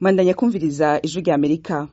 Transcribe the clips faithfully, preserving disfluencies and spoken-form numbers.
Mandanya kumviriza ijwi rya Amerika.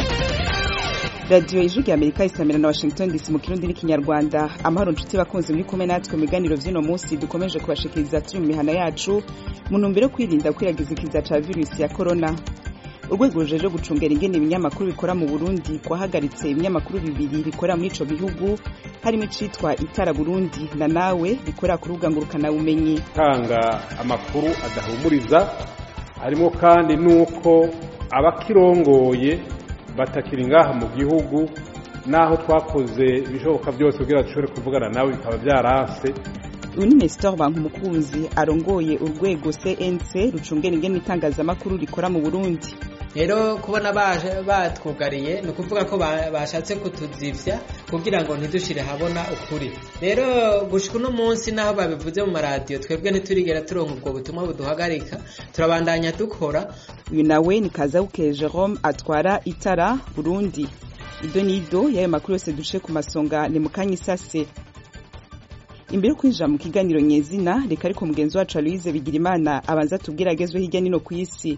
Radio ijwi rya Amerika isamira na Washington D C mu Kirundi n'ikinyarwanda. Amahoro nshuti bakunze muri kumwe natwe mu biganiro vy'ino munsi dukomeje kubashikiriza turi mu mihana yacu mu ntumbero yo kwirinda kwiragiza ikiza ca virusi ya corona. Urwego rujeje gucungera ingene ibinyamakuru bikora mu Burundi kwahagaritse ibinyamakuru bibiri bikora muri ico bihugu harimo icitwa Itara Burundi na Nawe bikora ku rubuga ngurukana bumenyi. Tanga amakuru adahumuriza harimo kandi nuko abakirongoye batakiri ngaha mu gihugu naho twakoze bishoboka byose kugira dushobore kuvugana nawe bikaba byaranse. Uyu Nestor Bankumukunzi arongoye urwego C N C rucungera ingene itangazamakuru rikora mu Burundi. Rero kubona baje batwugariye no kuvuga ko bashatse kutuzivya kugira ngo ntidushire habona ukuri. Rero gushika no munsi naho babivuze mu radio twebwe ntiturigera turonka ubwo butumwa buduhagarika turabandanya dukora. Uyu nawe ni Kazauke Jerome atwara Itara Burundi. Ido nido yayo makuru yose dushe ku masonga ni mukanya isase. Imbere kwinjira mu kiganiro nyezina reka ariko mugenzi wacu Louise Bigirimana abanza tubwira agezwe hirya nino ku isi.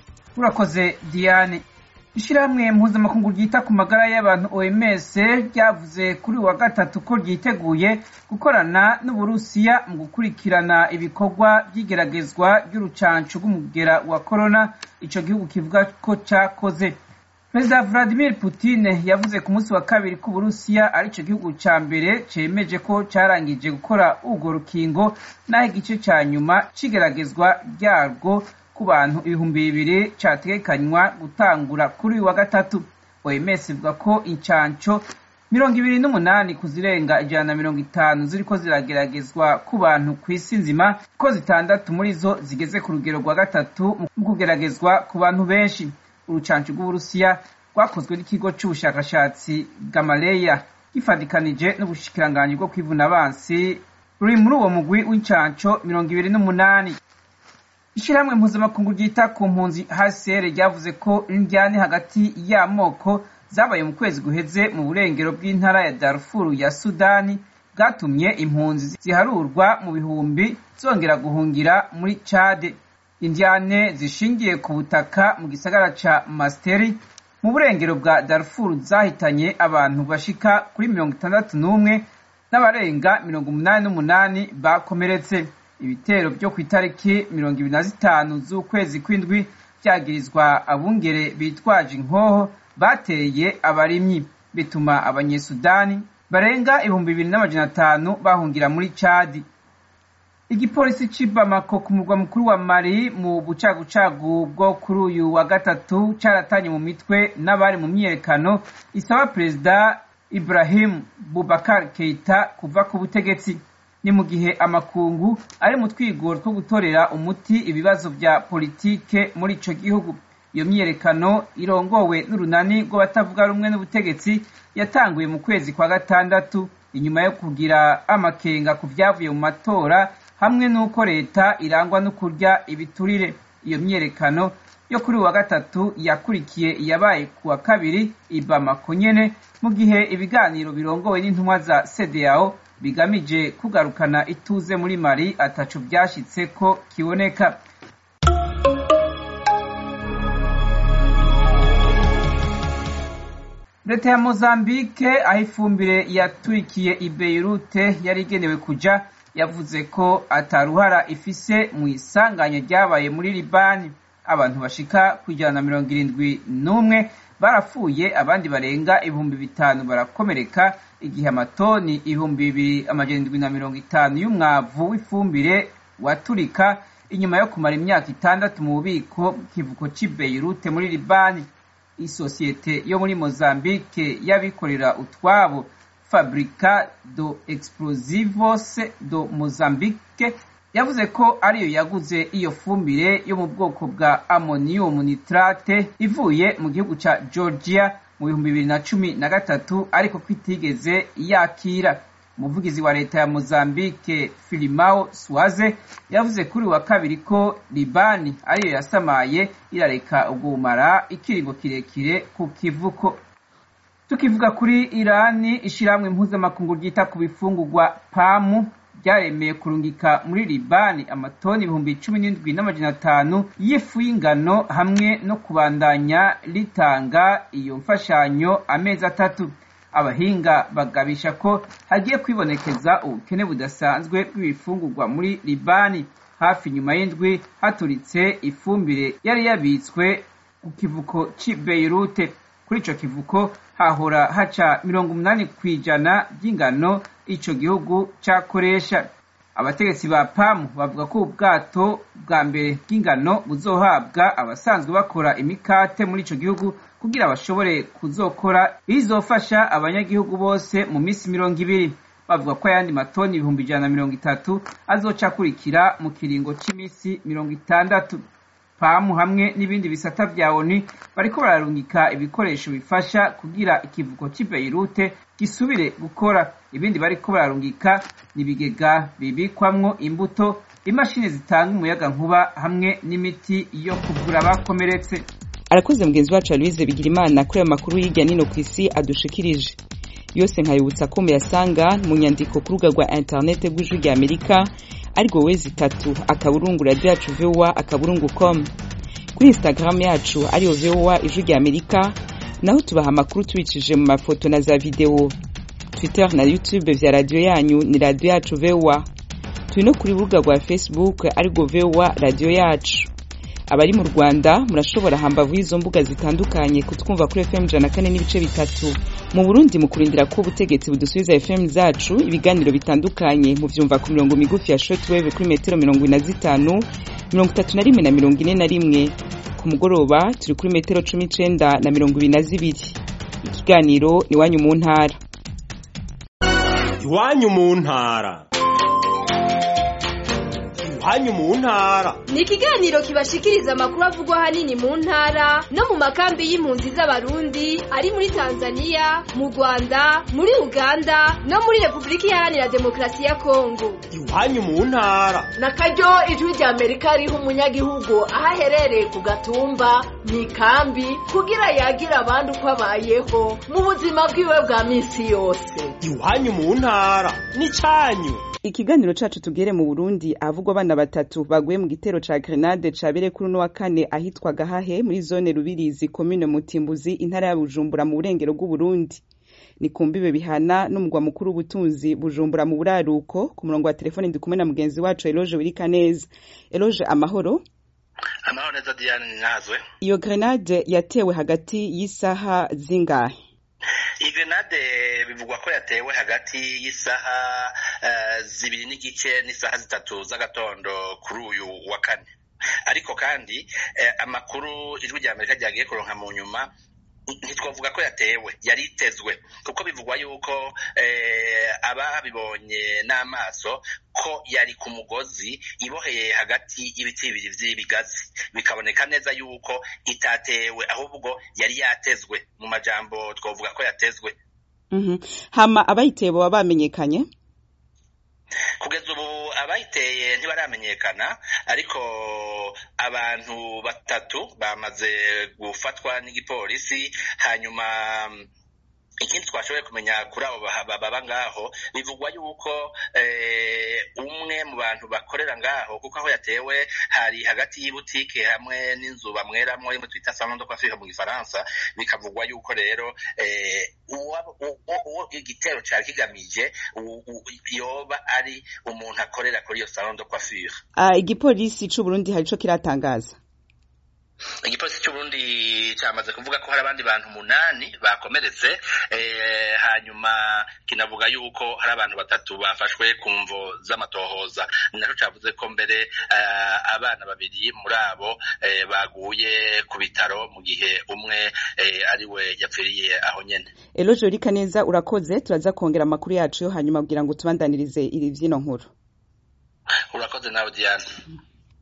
Urakoze Diane. Ishiramwe mpuzamakungu ryita ku magara y'abantu O M S ryavuze kuri wa gatatu ko ryiteguye gukorana n'Uburusiya mu gukurikirana ibikorwa by'igeragezwa ry'urucanco rw'umugera wa corona ico gihugu kivuga ko cakoze. Perezida Vladimir Putin yavuze ku munsi wa kabiri ko Uburusiya ari ico gihugu ca mbere cemeje ko carangije gukora urwo rukingo naho igice ca nyuma cigeragezwa ryarwo ku bantu ibihumbi bibiri categekanywa gutangura kuri wa gatatu. O M S ivuga ko incanco mirongo ibiri n'umunani kuzirenga ijana na mirongo itanu ziriko zirageragezwa ku bantu kw'isi nzima ko zitandatu muri zo zigeze ku rugero rwa gatatu mu kugeragezwa ku bantu benshi. Urucanco rw'Uburusiya rwakozwe n'ikigo c'ubushakashatsi Gamaleya gifadikanije n'ubushikiranganji bwo kwivuna abansi ruri muri uwo mugwi w'incanco mirongo ibiri n'umunani. Ishiramwe mpuzamakungu ryita ku mpunzi H C R ryavuze ko indyane hagati y'amoko zabaye mu kwezi guheze mu burengero bw'intara ya Darfur ya Sudani bwatumye impunzi ziharurwa mu bihumbi zongera guhungira muri Chad. Indyane zishingiye ku butaka mu gisagara ca Masteri mu burengero bwa Darfur zahitanye abantu bashika kuri mirongo itandatu n'umwe n'abarenga mirongo umunani n'umunani bakomeretse. Ibitero byo ku itariki mirongo ibiri na zitanu z'ukwezi kw'indwi byagirizwa abungere bitwaje inkoho bateye abarimyi bituma abanyesudani barenga ibihumbi bibiri n'amajana atanu bahungira muri Chad. Igipolisi c'i Bamako ku murwa mukuru wa Mali mu bucagucagu bwo kuri uyu wa gatatu caratanye mu mitwe n'abari mu myiyerekano isaba Perezida Ibrahim Boubacar Keita kuva ku butegetsi. Ni mu gihe amakungu ari mu twigoro two gutorera umuti ibibazo vya politike muri ico gihugu. Iyo myiyerekano irongowe n'urunani rw'abatavuga rumwe n'ubutegetsi yatanguye mu kwezi kwa gatandatu inyuma yo kugira amakenga ku vyavuye mu matora hamwe n'uko leta irangwa no kurya ibiturire. Iyo myiyerekano yo kuri wa gatatu yakurikiye iyabaye ku wa kabiri i Bamako nyene mu gihe ibiganiro birongowe n'intumwa za C D A O bigamije kugarukana ituze muri Mali ataco byashitse ko kiboneka. Leta ya Mozambique aho ifumbire yaturikiye i Beirut yari igenewe kuja yavuze ko ataruhara ifise mu isanganya ryabaye muri Libani. Abantu bashika ku ijana na mirongo irindwi n'umwe barapfuye abandi barenga ibihumbi bitanu barakomereka igihe amatoni ibihumbi bibiri amajana indwi na mirongo itanu y'umwavu w'ifumbire waturika inyuma yo kumara imyaka itandatu mu bubiko bw'ikivuko c'i Beirut muri Libani. Isosiyete yo muri Mozambique yabikorera utwabo Fabrica do Explosivos do Mozambique yavuze ko ariyo yaguze iyo fumbire yo mu bwoko bwa ammonium nitrate ivuye mu gihugu ca Georgia mu bihumbi bibiri na cumi na gatatu ariko kwitigeze yakira. Umuvugizi wa leta ya Mozambique Filimao Suaze yavuze kuri wa kabiri ko Libani ariyo yasamaye irareka ubwumara ikiringo kirekire ku kivuko. Tukivuga kuri Irani, ishiramwe mpuzamakungu ryita ku bifungurwa P A M ryaremeye kurungika muri Libani amatoni ibihumbi cumi n'indwi n'amajana atanu y'ifu y'ingano hamwe no kubandanya ritanga iyo mfashanyo amezi atatu. Abahinga bagabisha ko hagiye kwibonekeza ubukene budasanzwe bw'ibifungurwa muri Libani hafi nyuma y'indwi haturitse ifumbire yari yabitswe ku kivuko c'i Beirut. Kuri ico kivuko hahora haca mirongo umunani kw'ijana by'ingano ico gihugu cakoresha. Abategetsi ba pamu bavuga ko ubwato bwa mbere bw'ingano buzohabwa abasanzwe bakora imikate muri ico gihugu kugira bashobore kuzokora bizofasha abanyagihugu bose mu misi mirongo ibiri. Bavuga ko ayandi matoni ibihumbi ijana na mirongo itatu azoca akurikira mu kiringo c'imisi mirongo itandatu. Pamu hamwe n'ibindi bisata vya O N U bariko bararungika ibikoresho bifasha kugira ikivuko c'i Beirut gisubire gukora. Ibindi bariko bararungika n'ibigega bibikwamwo imbuto, imashini zitanga umuyaga nkuba hamwe n'imiti yo kuvura abakomeretse. Arakoze mugenzi wacu Louise Bigirimana kuri amakuru y'irya nino kw'isi adushikirije. Yose nkayibutsa ko muyasanga mu nyandiko ku rubuga rwa internet rw'Ijwi rya Amerika ariko wezi itatu akaburungu radio yacu V O A akaburungu com. Kuri Instagram yacu ariyo V O A Ijwi rya Amerika, naho tubaha amakuru tubicishije mu mafoto na za video. Twitter na YouTube vya radio yanyu ni radio yacu V O A. Turi no kuri rubuga rwa Facebook ariko V O A radio yacu. Abari mu Rwanda murashobora hambavu izo mbuga zitandukanye kutwumva kuri F M ijana na kane n'ibice bitatu. Mu Burundi mu kurindira ko ubutegetsi budusubiza F M zacu ibiganiro bitandukanye mu vyumva ku mirongo migufi ya shortwave kuri metero mirongo ine na zitanu, mirongo itatu na rimwe na mirongo ine na rimwe. Ku mugoroba turi kuri metero cumi n'icenda na mirongo ibiri na zibiri. Ikiganiro ni wanyu mu ntara. Iwanyu mu ntara. Iwanyu mu ntara ni ikiganiro kibashikiriza amakuru avugwa hanini mu ntara no mu makambi y'impunzi z'abarundi ari muri Tanzania, mu Rwanda, muri Uganda no muri Republika Iharanira Demokarasi ya Kongo. Iwanyu mu ntara nakaryo Ijwi rya Amerika riha umunyagihugu ahaherereye ku gatumba mu ikambi kugira yagira abandi uko abayeho mu buzima bwiwe bwa misi yose. Iwanyu mu ntara ni canyu. Ikiganiro cacu tugere mu Burundi avugwa abana batatu baguye mu gitero ca grenade cabere kuri no wa kane ahitwa Gahahe muri zone Rubirizi commune Mutimbuzi intara ya Bujumbura mu burengero bw'u Burundi. Ni kumbibe bihana n'umugwa mukuru w'ubutunzi Bujumbura mu buraruko. Ku murongo wa telefone ndi kumwe na mugenzi wacu Eloge Wirikaneza. Eloge, amahoro? Amahoro neza Diane Nazwe. Iyo grenade yatewe hagati y'isaha zingahe? Iyi grenade bivugwa ko yatewe hagati y'isaha uh, zibiri n'igice n'isaha zitatu z'agatondo kuri uyu wa kane. Ariko kandi eh, amakuru Ijwi rya Amerika ryagiye kuronka mu nyuma ntitwavuga ko yatewe, yari itezwe kuko bivugwa yuko eh, ababibonye n'amaso ko yari ku mugozi iboheye hagati y'ibiti bibiri vy'ibigazi, bikaboneka neza yuko itatewe ahubwo yari yatezwe. Mu majambo twavuga ko yatezwe. Mhm. Hama abayiteye bo bamenyekanye? Kugeza ubu abayiteye ntibaramenyekana, ariko abantu batatu bamaze gufatwa n'igipolisi. Hanyuma ikindi twashoboye kumenya kuri abo baba ngaho bivugwa yuko eh, umwe mu bantu bakorera ngaho, kuko aho yatewe hari hagati y'ibutike hamwe n'inzu bamweramwo imwe twita salon de coiffure mu Gifaransa. Bikavugwa yuko rero eh, uwo igitero cyari kigamije yoba ari umuntu akorera kuri iyo salon de coiffure. Ah, igipolisi c'u Burundi hari co kiratangaza? Igipolisi cy'u Burundi cyamaze kuvuga ko hari abandi bantu munani bakomeretse, eh, hanyuma kinavuga yuko hari abantu batatu bafashwe ku mvo z'amatohoza. Naco cavuze ko mbere eh, abana babiri muri abo eh, baguye ku bitaro mu gihe umwe eh, ari we yapfiriye aho nyene. Eloge Wirikaneza, urakoze. Turaza kongera amakuru yacu yo hanyuma kugira ngo tubandanirize iri vyino nkuru. Urakoze nawe Diane.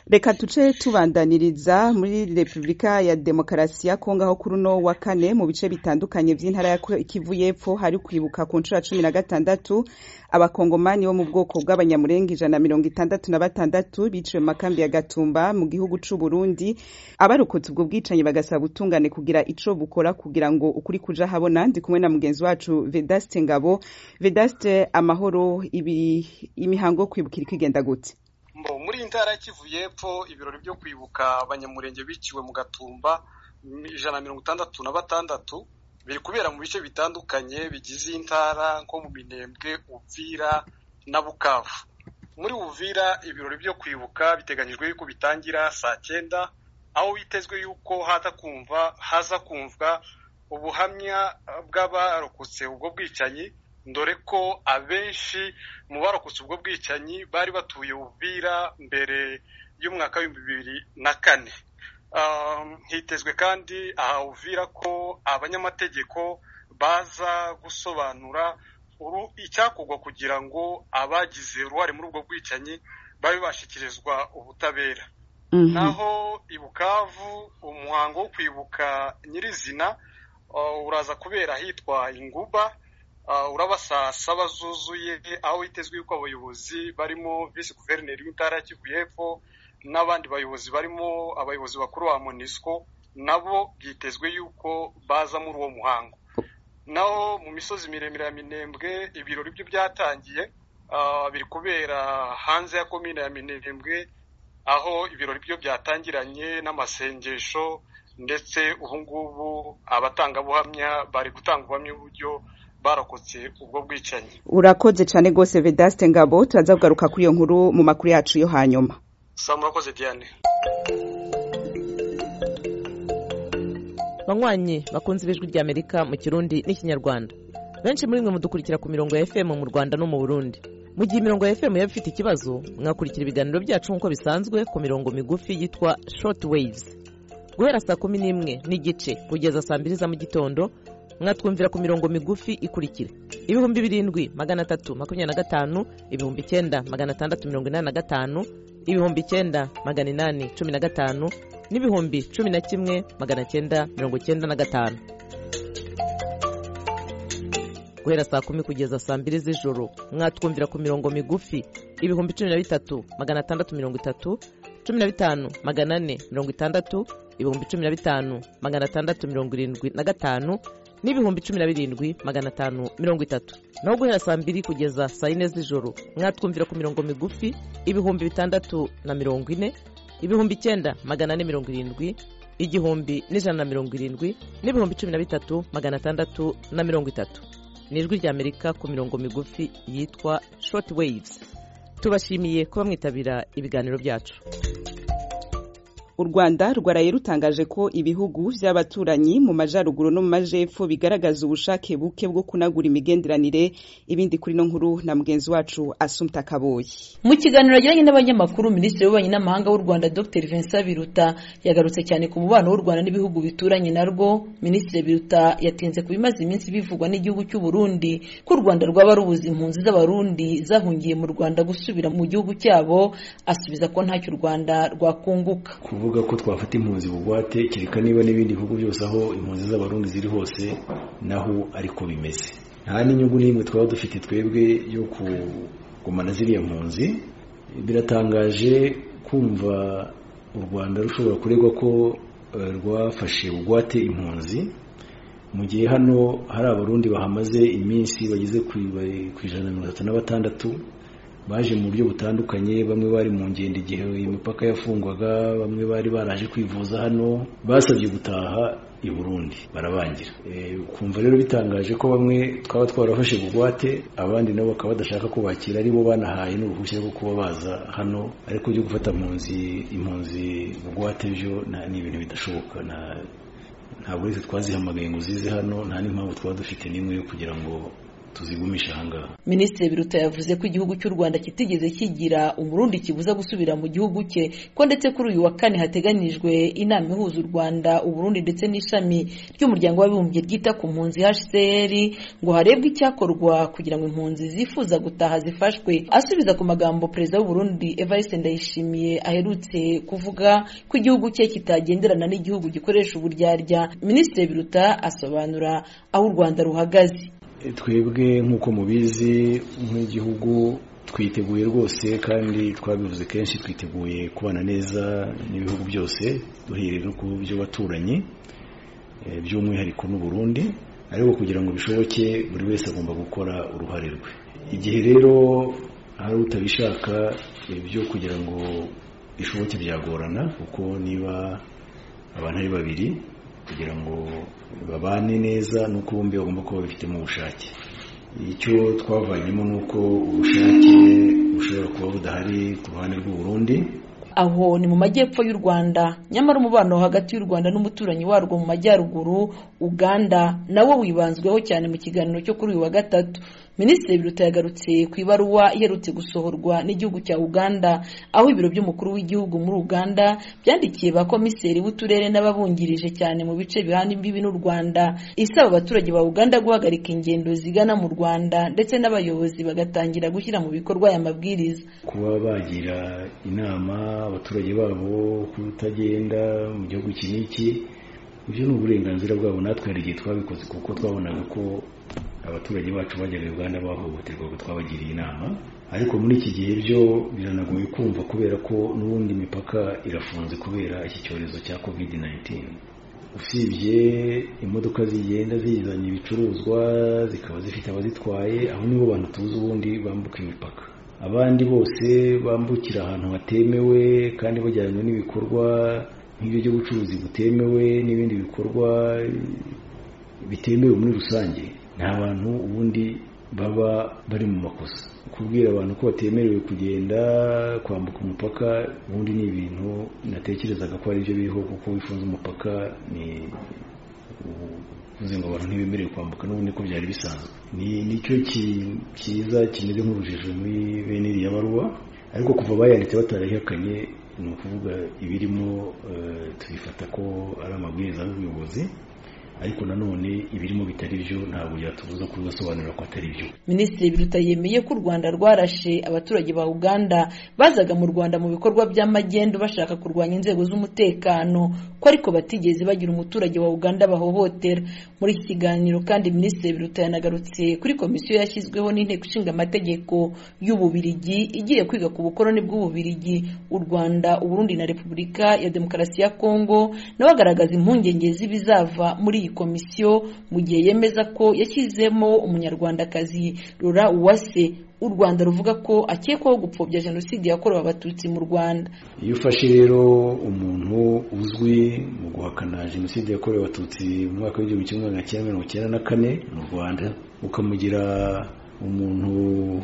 Reka tuce tubandaniriza muri Republika ya Demokarasi ya Kongo aho kuri no wa kane mu bice bitandukanye by'intara ya Kivu y'Epfo hari kwibuka ku nshuro cumi na gatandatu abakongomani bo mu bwoko bw'abanyamurenge ijana na mirongo itandatu na batandatu biciwe mu makambi ya Gatumba mu gihugu c'u Burundi. Abarokotse ubwo bwicanyi bagasaba utungane kugira ico bukora kugira ngo ukuri kuja habona. Ndi kumwe na mugenzi wacu Vedaste Ngabo. Vedaste, amahoro, ibi imihango kwibukira ikigenda gute? Mbo muri intara Kivu y'Epfo ibirori byo kwibuka abanyamurenge biciwe mu Gatumba ijana na mirongo itandatu na batandatu biri kubera mu bice bitandukanye bigize intara nko mu Minembwe, Uvira na Bukavu. Muri Uvira ibirori byo kwibuka biteganyijwe yuko bitangira saa cyenda, aho bitezwe yuko haza kumva haza kumvwa ubuhamya bw'abarokotse ubwo bwicanyi, ndore ko abenshi mu barokotse ubwo bwicanyi bari batuye Uvira mbere y'umwaka wa bibiri na kane. Um, hitezwe kandi aha Uvira ko abanyamategeko baza gusobanura icyakugwa kugira ngo abagize uruhare muri ubwo bwicanyi babe bashikirizwa ubutabera. Mm-hmm. Naho i Bukavu umuhango wo kwibuka nyirizina uh, uraza kubera hitwa Inguba. Uh, uraba saa saba zuzuye, aho hitezwe yuko abayobozi barimo vice guverineri w'intara ya Kivu y'Epfo n'abandi bayobozi barimo abayobozi bakuru ba MONUSCO nabo byitezwe yuko baza muri uwo muhango. Naho mu misozi miremire ya Minembwe ibirori byo byatangiye, uh, biri kubera hanze ya komine ya Minembwe, aho ibirori byo byatangiranye n'amasengesho, ndetse ubu ngubu abatanga buhamya bari gutanga ubuhamya uburyo barokotse ubwo bwicanyi. Urakoze cyane gose Vedaste Ngabo, turaza kugaruka kuri iyo nkuru mu makuru yacu yo hanyuma. Samurakoze Diane. Banywanyi bakunze ibijwi rya Amerika mu Kirundi n'Ikinyarwanda. Benshi muri mwe mudukurikira ku mirongo ya F M mu Rwanda no mu Burundi. Mu gihe mirongo ya F M yabifite ikibazo, mwakurikira ibiganiro byacu nko bisanzwe ku mirongo migufi yitwa short waves. Guhera saa kumi n'imwe n'igice kugeza saa mbiri za mu gitondo, mwatwumvira ku mirongo migufi ikurikira: ibihumbi birindwi magana atatu makumyabiri na gatanu, ibihumbi icyenda magana atandatu mirongo inani na gatanu, ibihumbi icyenda magana inani cumi na gatanu, n'ibihumbi cumi na kimwe magana cyenda mirongo cyenda na gatanu. Guhera saa kumi kugeza saa mbiri z'ijoro, mwatwumvira ku mirongo migufi ibihumbi cumi na bitatu magana atandatu mirongo itatu, cumi na bitanu magana ane mirongo itandatu, ibihumbi cumi na bitanu magana atandatu mirongo irindwi na gatanu, n'ibihumbi cumi na birindwi magana atanu mirongo itatu. Naho guhera saa mbiri kugeza saa yine z'ijoro, mwatwumvira ku mirongo migufi ibihumbi bitandatu na mirongo ine, ibihumbi icyenda magana ane mirongo irindwi, igihumbi n'ijana na mirongo irindwi, n'ibihumbi cumi na bitatu magana atandatu na mirongo itatu. Nijwi rya Amerika ku mirongo migufi yitwa short waves. Tubashimiye kuba mwitabira ibiganiro byacu. U Rwanda rwaraye rutangaje ko ibihugu by'abaturanyi mu majaruguru no mu majepfo bigaragaza ubushake buke bwo kunagura imigenderanire. Ibindi kuri no nkuru na mugenzi wacu Assumpta Kaboyi. Mu kiganiro yagiranye n'abanyamakuru, Minisitiri w'Ububanyi n'Amahanga w'u Rwanda Dr Vincent Biruta yagarutse cyane ku mubano w'u Rwanda n'ibihugu bituranye narwo. Minisitiri Biruta yatinze kubimaze iminsi bivugwa n'igihugu cy'u Burundi ko u Rwanda rwaba rubuza impunzi z'abarundi zahungiye mu Rwanda gusubira mu gihugu cyabo, asubiza ko ntacyo u Rwanda rwakunguka. Kuvuga ko twafata impunzi bugwate kireka niba n'ibindi bihugu byose aho impunzi z'abarundi ziri hose naho ariko bimeze. Nta n'inyungu n'imwe twaba dufite twebwe yo kugumana ziriya mpunzi. Biratangaje kumva u Rwanda rushobora kuregwa ko rwafashe bugwate impunzi mu gihe hano hari abarundi bahamaze iminsi bageze ku ijana na mirongo itatu na batandatu baje mu buryo butandukanye. Bamwe bari mu ngendo igihe imipaka yafungwaga, bamwe bari baraje kwivuza hano, basabye gutaha i Burundi barabangira. E, kumva rero bitangaje ko bamwe twaba twarafashe bugwate, abandi nabo bakaba badashaka kubakira, ari bo banahaye n'uruhushya rwo kuba baza hano, ariko byo gufata impunzi impunzi bugwate byo ni ibintu bidashoboka. Na ntabwo rero twazihamagaye ngo zize hano, nta n'impamvu twaba dufite n'imwe yo kugira ngo tuzigumisha ahangaha. Minisitiri Biruta yavuze ko igihugu cy'u Rwanda kitigeze kigira umurundi kibuza gusubira mu gihugu cye, ko ndetse kuri uyu wa kane hateganijwe inama ihuza u Rwanda, u Burundi ndetse n'ishami ry'umuryango w'abibumbye ryita ku mpunzi H C R ngo harebwe icyakorwa kugira ngo impunzi zifuza gutaha zifashwe. Asubiza ku magambo Perezida w'u Burundi Evariste Ndayishimiye aherutse kuvuga ko igihugu cye kitagenderana n'igihugu gikoresha uburyarya, Minisitiri Biruta asobanura aho u Rwanda ruhagaze. Twebwe nk'uko mubizi nk'igihugu twiteguye rwose, kandi twabivuze kenshi, twiteguye kubana neza n'ibihugu byose duhereye no ku byo baturanyi by'umwihariko n'u Burundi, ariko kugira ngo bishoboke buri wese agomba gukora uruhare rwe. Igihe rero hari utabishaka ibyo kugira ngo bishoboke byagorana, kuko niba abantu ari babiri kugira ngo babane neza nuko bombi bagomba kuba bifitemo ubushake. Icyo twavanyemo nuko ubushake bushobora kuba budahari ku ruhande rw'u Burundi. Aho ni mu majyepfo y'u Rwanda, nyamara umubano hagati y'u Rwanda n'umuturanyi warwo mu majyaruguru Uganda nawo wibanzweho cyane mu kiganiro cyo kuri uyu wa gatatu. Minisitiri Biruta yagarutse ku ibaruwa iherutse gusohorwa n'igihugu cya Uganda, aho ibiro by'umukuru w'igihugu muri Uganda byandikiye ba komiseri b'uturere n'ababungirije cyane mu bice bihana imbibi n'u Rwanda, isaba abaturage ba Uganda guhagarika ingendo zigana mu Rwanda ndetse n'abayobozi bagatangira gushyira mu bikorwa aya mabwiriza. Kuba bagira inama abaturage babo kutagenda mu gihugu iki n'iki, ibyo ni uburenganzira bwabo, natwe hari igihe twabikoze kuko twabonaga ko abaturage bacu bajyaga Uganda bahohoterwa, ko twabagiriye inama. Ariko muri iki gihe byo biranagoye kumva, kubera ko n'ubundi imipaka irafunze kubera iki cyorezo cya covid nineteen. Usibye imodoka zigenda zizanye ibicuruzwa zikaba zifite abazitwaye, aho nibo bantu tuzi ubundi bambuka imipaka. Abandi bose bambukira ahantu hatemewe kandi bajyanye n'ibikorwa nk'ibyo byo gucuruzi butemewe n'ibindi bikorwa bitemewe muri rusange, nta bantu ubundi baba bari mu makosa. Kubwira abantu ko batemerewe kugenda kwambuka umupaka ubundi ni ibintu natekerezaga ko ari byo biriho, kuko wifunze umupaka ni uvuze ngo abantu ntibemerewe kwambuka, n'ubundi ko byari bisanzwe. Ni nicyo cyiza kimeze nk'urujijo muri bene iriya baruwa, ariko kuva bayanditse batarahakanye, ni ukuvuga ibirimo tubifata ko ari amabwiriza y'ubuyobozi, ariko nanone ibirimo bitari byo ntabwo byatubuza kubisobanura ko atari byo. Minisitiri Biruta yemeye ko u Rwanda rwarashe abaturage ba Uganda bazaga mu Rwanda mu bikorwa by'amagendo bashaka kurwanya inzego z'umutekano, ko ariko batigeze bagira umuturage wa Uganda bahohotera. Muri iki kiganiro kandi Minisitiri Biruta yanagarutse kuri komisiyo yashyizweho n'inteko ishinga amategeko y'Ububirigi igiye kwiga ku bukoloni bw'Ububirigi, u Rwanda, u Burundi na Repubulika ya Demokarasi ya Kongo, nawe agaragaza impungenge z'ibizava muri iyi komisiyo, mu gihe yemeza ko yashyizemo umunyarwandakazi Laura Uwase u Rwanda ruvuga ko akekwaho gupfobya jenoside yakorewe abatutsi mu Rwanda. Iyo ufashe rero umuntu uzwi mu guhakana jenoside yakorewe abatutsi mu mwaka w'igihumbi kimwe magana cyenda mirongo icyenda na kane mu Rwanda, ukamugira umuntu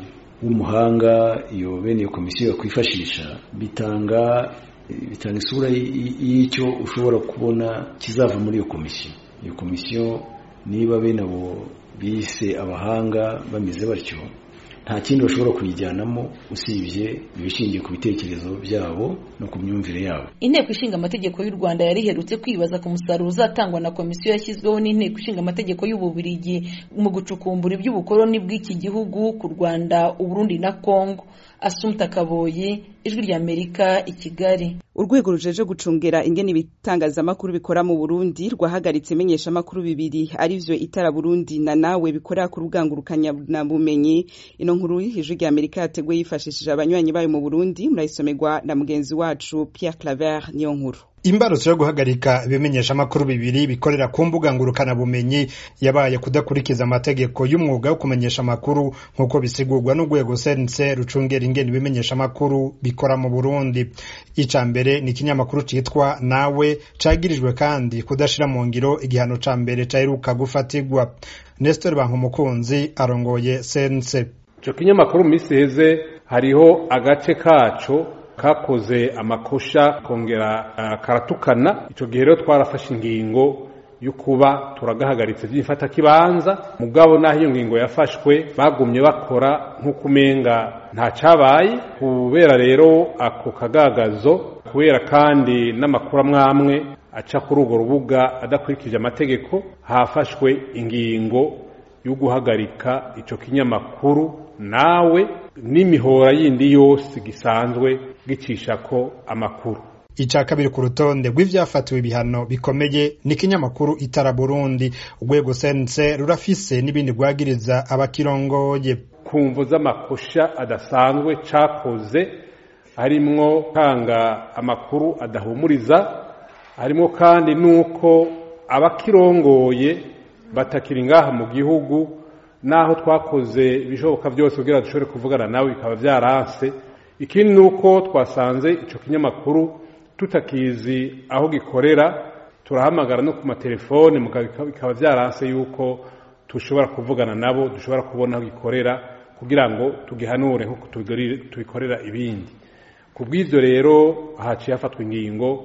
w'umuhanga, iyo bene iyo komisiyo yakwifashisha, bitanga bitanga isura y'icyo ushobora kubona kizava muri iyo komisiyo. Iyo komisiyo niba bene abo bise abahanga bameze batyo, nta kindi bashobora kuyijyanamo usibye ibishingiye ku bitekerezo byabo no ku myumvire yabo. Inteko ishinga amategeko y'u Rwanda yari iherutse kwibaza ku musaruro uzatangwa na komisiyo yashyizweho n'inteko ishinga amategeko y'Ububirigi mu gucukumbura iby'ubukoloni bw'iki gihugu ku Rwanda, u Burundi na Kongo. Asumta Kaboyi, Ijwi ry'Amerika, i Kigali. Urwego rujeje gucungera ingene ibitangazamakuru bikora mu Burundi rwahagaritse imenyesha makuru bibiri, arivyo Itara Burundi na Nawe bikorera ku rugangurukanya na bumenyi. Ino nkuru Ijwi ry'Amerika yateguye yifashishije abanywanyi bayo mu Burundi, murayisomerwa na mugenzi wacu Pierre Claver niyo nkuru. Imbarutso yo guhagarika ibimenyesha makuru bibiri bikorera ku mbuga ngurukana bumenyi yabaye kudakurikiza amategeko y'umwuga wo kumenyesha makuru nkuko bisigurwa n'urwego C N C rucungera ingene ibimenyesha makuru bikora mu Burundi. Ica mbere ni ikinyamakuru citwa Nawe cagirijwe kandi kudashira mu ngiro igihano ca mbere caheruka gufatirwa. Nestor Bankumukunzi arongoye C N C. Ico kinyamakuru misi heze hariho agace kaco kakoze amakosha kongera uh, karatukana. Ico gihe rero twarafashe ingingo y'ukuba turagahagaritse by'ifata kibanza mugabo naho iyo ngingo yafashwe bagumye bakora nk'uko umenga nta cabaye kubera rero ako kagagazo kubera kandi n'amakuru amwamwe aca kuri urwo rubuga adakurikije amategeko hafashwe ingingo yo guhagarika ico kinyamakuru nawe n'imihora yindi yose gisanzwe gicishako amakuru. Ica kabiri ku rutonde rw'ivyafatiwe ibihano bikomeye ni kinyamakuru Itara Burundi. Urwego C N C rurafise n'ibindi rwagiriza abakirongoye kumvo z'amakosha adasanzwe cakoze, harimwo kanga amakuru adahumuriza, harimwo kandi nuko abakirongoye batakiri ngaha mu gihugu, naho twakoze ibishoboka byose kugira dushobore kuvugana nawe bikaba vyaranse. Ikindi nuko twasanze ico kinyamakuru tutakizi aho gikorera, turahamagara no ku matelefone bikaba vyaranse yuko tushobora kuvugana nabo, dushobora kubona aho gikorera kugira ngo tugihanure nkuko tubikorera ibindi. Kubw'ivyo rero haciye hafatwa ingingo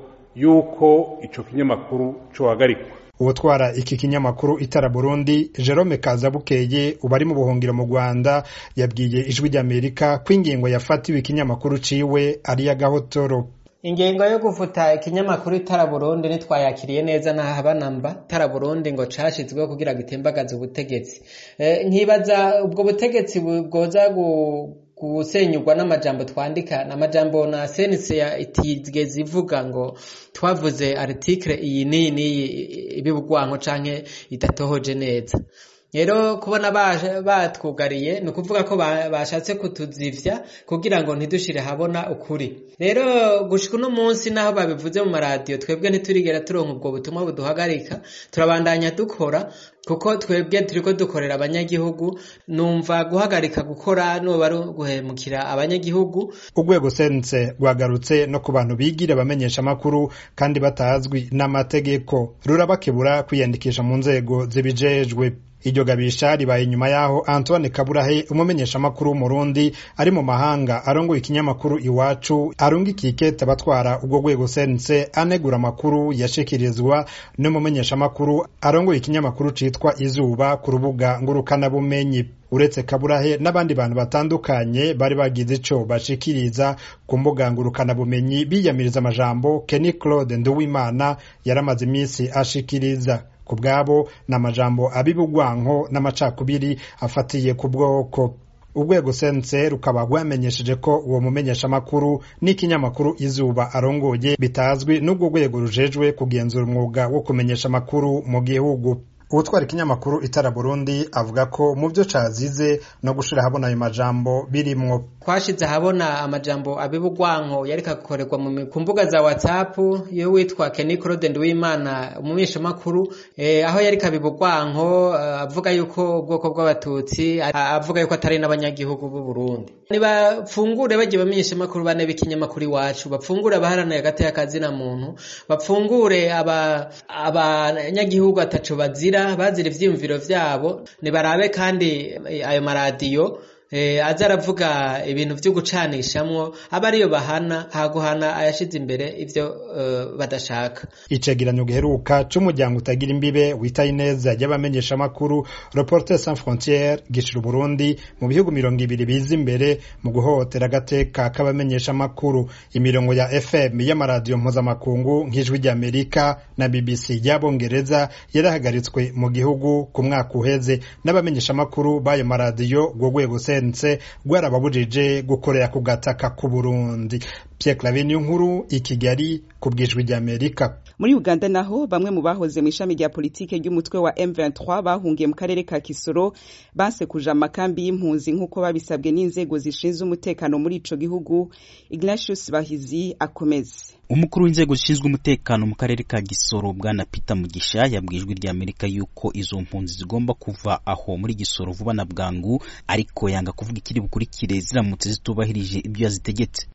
yuko ico kinyamakuru cohagarikwa. Uwotwara iki kinyamakuru Itara Burundi Jerome Kazabukeye ubari mu buhungiro mu Rwanda yabwiye Ijwi ry'Amerika ko ingingo yafatiwe ikinyamakuru ciwe ari ya gahotoro. Ingingo yo gufuta ikinyamakuru Itara Burundi nitwayakiriye neza nahaba namba Itara Burundi ngo cashizweho kugira gitembagaza ubutegetsi. E, nkibaza ubwo butegetsi bwoza gu gusenyurwa n'amajambo twandika n'amajambo na sense ya itigeze ivuga ngo twavuze article iyi ni ni ibibugwanko canke idatohoje neza. Rero kubona batwugariye no kuvuga ko bashatse kutuzivya kugira ngo ntidushire habona ukuri. Rero gushika no munsi naho babivuze mu radio twebwe ntiturigera turonka ubwo butumwa buduhagarika, turabandanya dukora kuko twebwe turiko dukorera abanyagihugu. Numva guhagarika gukora no bari guhemukira abanyagihugu. Urwego sense rwagarutse no ku bantu bigira bamenyesha makuru kandi batazwi n'amategeko, rurabakebura kwiyandikisha mu nzego zibijejwe. Iryo gabisha ribaye nyuma yaho Antoine Kaburahe umumenyesha makuru w'Umurundi ari mu mahanga arongoye ikinyamakuru Iwacu arungikiye ikete abatwara ubwo rwego sense anegura makuru yashikirizwa n'umumenyesha makuru arongoye ikinyamakuru citwa Izuba ku rubuga ngurukana bumenyi. Uretse Kaburahe n'abandi bantu batandukanye bari bagize ico bashikiriza ku mbuga ngurukana bumenyi biyamiriza amajambo Kenny Claude Nduwimana yaramaze iminsi ashikiriza. Kubwabo n'amajambo abibugwanko n'amacakubiri afatiye ku bwoko. Urwego sense rukaba rwamenyesheje ko uwo mumenyesha makuru n'ikinyamakuru Izuba arongoye bitazwi n'ubwo rwego rujejwe kugenzura umwuga wo kumenyesha makuru mu gihugu. Uwutwara ikinyamakuru Itara Burundi avuga ko mu byo cazize no gushira habona ayo majambo birimwo. Twashize habona amajambo abibugwanko yarika gukorerwa mu kumbuga za WhatsApp yo witwa Kenny Claude Nduwimana umumenyesha makuru eh, aho yarika bibugwanko uh, avuga yuko ubwoko bw'abatutsi avuga yuko atari n'abanyagihugu b'u Burundi. Nibafungure baje bamenyesha makuru bane b'ikinyamakuru Iwacu, bapfungure abaharana hagati y'akazi na muntu, bapfungure aba abanyagihugu ataco bazira bazira ivyiyumviro vyabo. Nibarabe kandi ayo maradiyo eh azaravuga ibintu byo gucanishamwo abariyo bahana haguhana ayashize imbere ivyo uh, badashaka. Icegeranyo giheruka c'umuryango utagira imbibe witaye neza y'abamenyesha makuru Reporters sans frontières gishira Burundi mu bihugu mirongo ibiri biza imbere mu guhotera agateka k'abamenyesha makuru. Imirongo ya F M y'amaradiyo mpuzamakungu nk'Ijwi ry'Amerika na B B C y'Abongereza yarahagaritswe mu gihugu ku mwaka uheze n'abamenyesha makuru bayo maradiyo go rwego sense rwarababujije gukorera ku gataka ku Burundi. Pierre Claver nkuru i Kigali ku bw'Ijwi ry'Amerika. Muri Uganda naho bamwe mu bahoze mu ishami rya politike ry'umutwe wa M vingt-trois bahungiye mu karere ka Kisoro banse kuja amakambi y'impunzi nk'uko babisabwe n'inzego zishinzwe umutekano muri ico gihugu. Ignatius Bahizi akomeze. Umukuru w'inzego zishinzwe umutekano mu karere ka Gisoro bwana Peter Mugisha yabwijwe rya Amerika yuko izo mpunzi zigomba kuva aho muri Gisoro vuba na bwangu, ariko yanga kuvuga ikiri bukurikire ziramutse zitubahirije ibyo yazitegetse.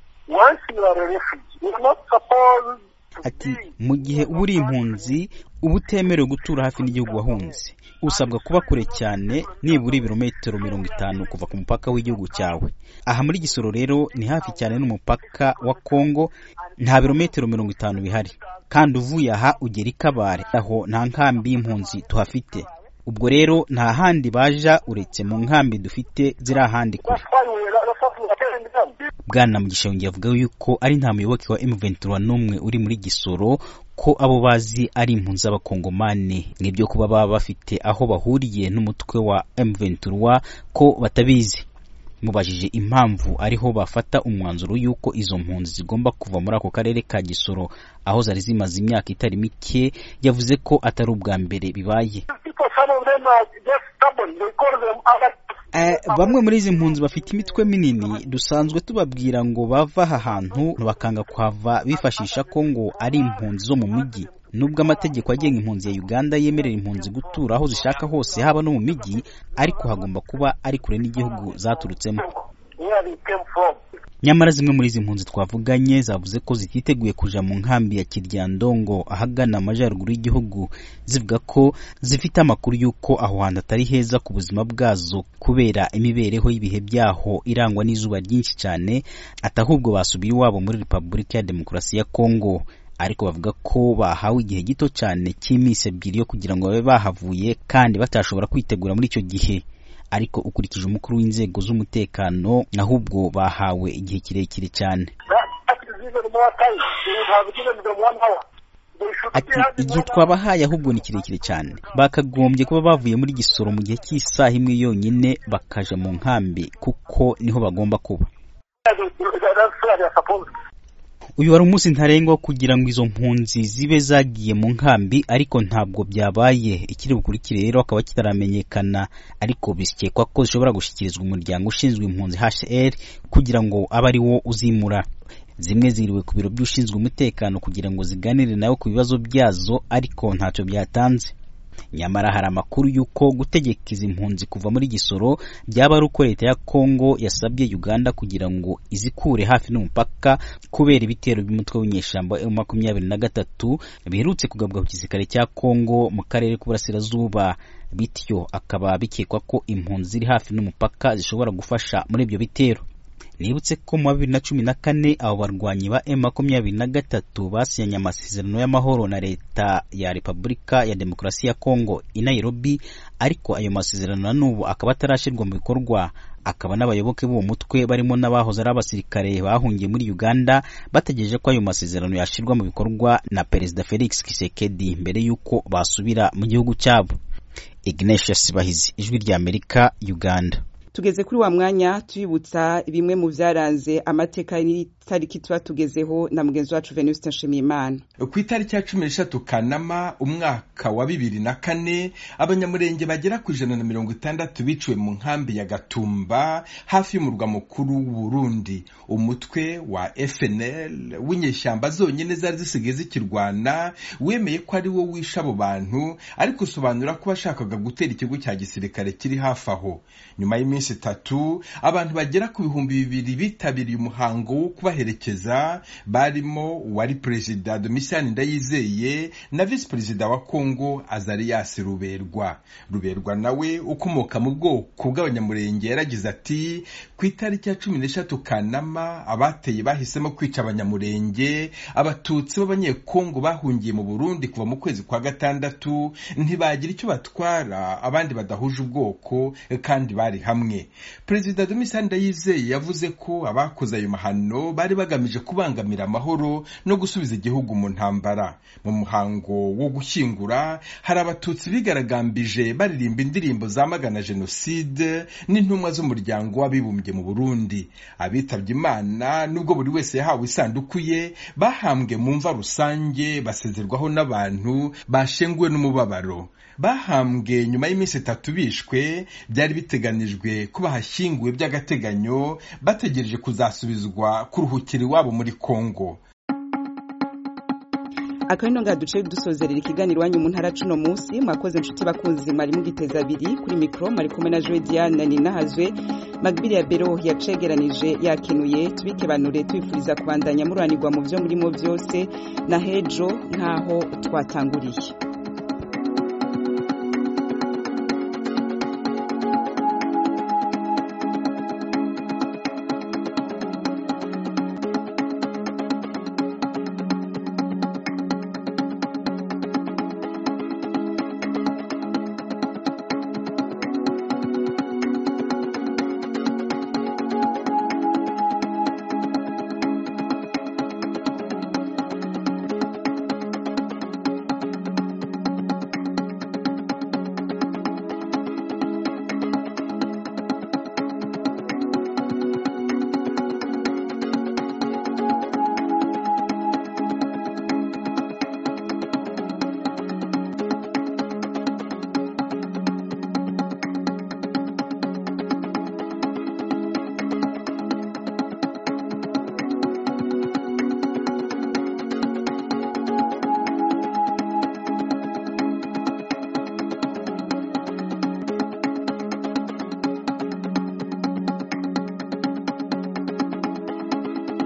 Ati mu gihe uri impunzi ubutemerewe gutura hafi n'igihugu wahunze, usabwa kuba kure cyane nibura ibirometero mirongo itanu kuva ku mupaka w'igihugu cyawe. Aha muri Gisoro rero ni hafi cyane n'umupaka wa Kongo, nta birometero mirongo itanu bihari. kandi uvuye aha ugera ikabare aho nta nkambi y'impunzi tuhafite. Ubwo rero nta handi baja uretse mu nkambi dufite ziri ahandi kure. Bwana Mugisha yongeye avuga yuko ari nta muyoboke wa M vingt-trois n'umwe uri muri Gisoro, ko abo bazi ari impunzi z'abakongomani. Nibyo kuba baba bafite aho bahuriye n'umutwe wa M vingt-trois ko batabizi. Mubajije impamvu ariho bafata umwanzuro yuko izo mpunzi zigomba kuva muri ako karere ka Gisoro aho zari zimaze imyaka itari mike, yavuze ko atari ubwa mbere bibaye. Uh, bamwe muri izi mpunzi bafite imitwe minini, dusanzwe tubabwira ngo bava aha hantu bakanga kuhava bifashisha ko ngo ari impunzi zo mu mujyi. Nubwo amategeko agenga impunzi ya Uganda yemerera impunzi gutura aho zishaka hose haba no mu mijyi, ariko hagomba kuba ari kure n'igihugu zaturutsemo. Nyamara zimwe muri izi mpunzi twavuganye zavuze ko zititeguye kuja mu nkambi ya Kiryandongo ahagana amajyaruguru y'igihugu, zivuga ko zifite amakuru yuko aho hantu atari heza ku buzima bwazo kubera imibereho y'ibihe byaho irangwa n'izuba ryinshi cyane, atahubwo basubira iwabo muri Repubulika ya Demokarasi ya Kongo. Ariko bavuga ko bahawe igihe gito cyane cy'iminsi ebyiri yo kugira ngo babe bahavuye kandi batashobora kwitegura muri icyo gihe. Ariko ukurikije umukuru w'inzego z'umutekano ahubwo bahawe igihe kirekire cyane. Ati igihe twabahaye ahubwo ni kirekire cyane, bakagombye kuba bavuye muri Gisoro mu gihe cy'isaha imwe yonyine bakaja mu nkambi kuko niho bagomba kuba. Uyu wari umunsi ntarengwa kugira ngo izo mpunzi zibe zagiye mu nkambi, ariko ntabwo byabaye. Ikiri bukurikire rero akaba kitaramenyekana, ariko bisikekwa ko zishobora gushikirizwa umuryango ushinzwe impunzi H R kugira ngo abe ari wo uzimura. Zimwe ziriwe ku biro by'ushinzwe umutekano kugira ngo ziganire nawe ku bibazo byazo, ariko ntacyo byatanze. Nyamara hari amakuru yuko gutegeka izi impunzi kuva muri Gisoro byaba ari uko leta ya Kongo yasabye Uganda kugira ngo izikure hafi n'umupaka kubera ibitero by'umutwe w'inyeshamba M makumyabiri na gatatu biherutse kugabwa ku gisirikare cya Kongo mu karere k'uburasirazuba. Bityo akaba bikekwa ko impunzi ziri hafi n'umupaka zishobora gufasha muri ibyo bitero. Nibutse ko mu bibiri na cumi na kane abo barwanyi ba M makumyabiri na gatatu basinyanye amasezerano y'amahoro na leta ya Repubulika ya Demokarasi ya Kongo i Nairobi, ariko ayo masezerano na n'ubu akaba atarashirwa mu bikorwa. Akaba n'abayoboke b'uwo mutwe barimo n'abahoze ari abasirikare bahungiye muri Uganda bategereje ko ayo masezerano yashirwa mu bikorwa na Perezida Felix Tshisekedi mbere yuko basubira mu gihugu cyabo. Ignatius Bahizi, Ijwi rya Amerika, Uganda. Tugeze kuri wa mwanya tuyibutsa bimwe mu byaranze amateka y'itariki tuba tugezeho na mugenzi wacu Venuste Nshimiyimana. Ku itariki ya cumi n'eshatu Kanama umwaka wa bibiri na kane abanyamurenge bagera ku ijana na mirongo itandatu biciwe mu nkambi ya Gatumba hafi y'umurwa mukuru w'u Burundi. Umutwe wa F N L w'inyeshyamba zonyine zari zisigaye zikirwana wemeye ko ari wo wisha abo bantu, ariko usobanura ko bashakaga gutera ikigo cya gisirikare kiri hafi aho. Nyuma y'iminsi itatu abantu bagera ku bihumbi bibiri bitabiriye umuhango wo kubaherekeza, barimo uwari Perezida Domitien Ndayizeye na Vice Perezida wa Kongo Azarias Ruberwa. Ruberwa nawe ukomoka mu bwoko bw'abanyamurenge yaragize ati ku itariki ya cumi n'eshatu Kanama abateye bahisemo kwica abanyamurenge, abatutsi b'abanyekongo bahungiye mu Burundi kuva mu kwezi kwa gatandatu ntibagira icyo batwara abandi badahuje ubwoko kandi bari hamwe. Perezida Domitien Ndayizeye yavuze ko abakoze ayo mahano bari bagamije kubangamira amahoro no gusubiza igihugu mu ntambara. Mu muhango wo gushyingura hari abatutsi bigaragambije baririmba indirimbo zamagana jenoside n'intumwa z'umuryango w'abibumbye mu Burundi. Abitabye Imana nubwo buri wese yahawe isanduku ye bahambwe mu mva rusange basezerwaho n'abantu bashenguwe n'umubabaro. Bahambwe nyuma y'iminsi itatu bishwe, byari biteganijwe ko bahashyinguwe by'agateganyo bategereje kuzasubizwa kuruhukira iwabo muri Kongo. Akano ngaduce dusozerera ikiganiro wanyu mu ntara cuno munsi. Mwakoze inshuti bakunzi mwari mugiteza abiri kuri mikro mari kumwe na Joe Diane Ninahazwe. Magbiri ya Bero yacegeranije yakenuye tubike banure twifuriza kubandanya muranirwa mu byo murimo byose na hejo nkaho twatanguriye.